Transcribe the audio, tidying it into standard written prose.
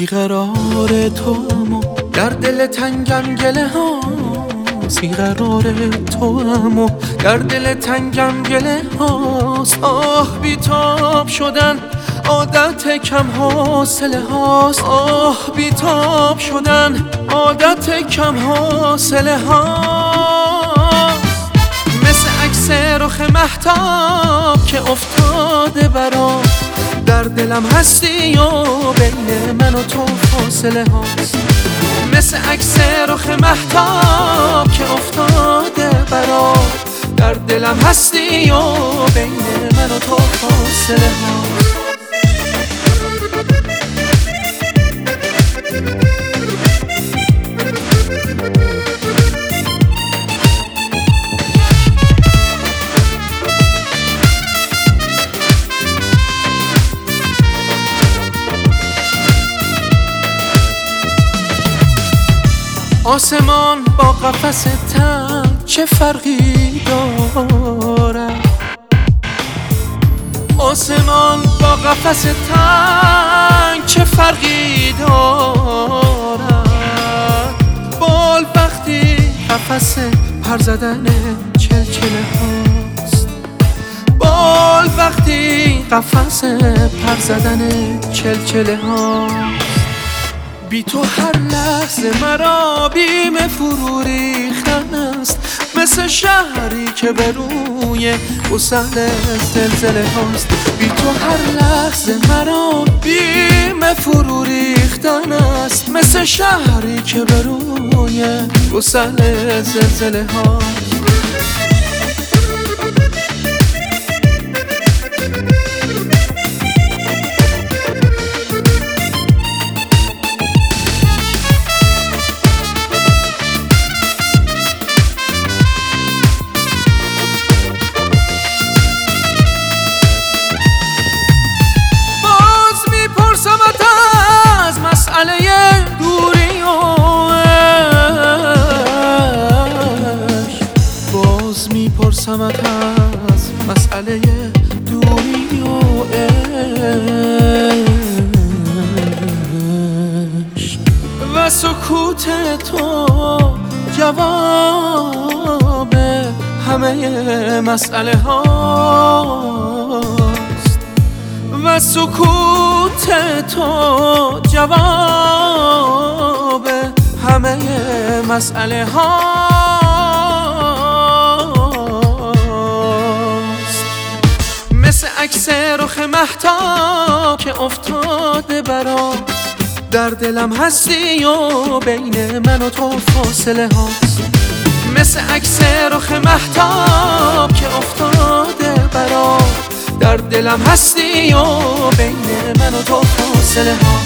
بیقرار تو اما در دل تنگم گله ها، بیقرار تو اما در دل تنگم گله هاست. آه بیتاب شدن عادت کم حاصله هاست، آه بیتاب شدن عادت کم حاصله هاست. مثل عکس رخ مهتاب که افتاده برام، در دلم هستی و بین من و تو فاصله هاست. مثل عکس رخ مهتاب که افتاده برام، در دلم هستی و بین من و تو فاصله هاست. آسمان با قفس تنگ چه فرقی دارد؟ آسمان با قفس تنگ چه فرقی دارد؟ بال وقتی قفس پر زدن چلچله هاست، بال وقتی قفس پر زدن چلچله هاست. بی تو هر لحظه مرا بیم فرو ریختن است، مثل شهری که بر روی گسل زلزله هاست. بی تو هر لحظه مرا بیم فرو ریختن است، مثل شهری که بر روی گسل زلزله هاست. دوری و عشق باز میپرسمت از مسئله دوری و عشق و سکوت تو جواب همه مسئله هاست، و سکوت تو جواب همه مسئله هاست. مثل عکس رخ مهتاب که افتاده برام، در دلم هستی و بین من و تو فاصله هاست. مثل عکس رخ مهتاب که افتاده برام، در دلم هستی و بین من و تو فاصله ها.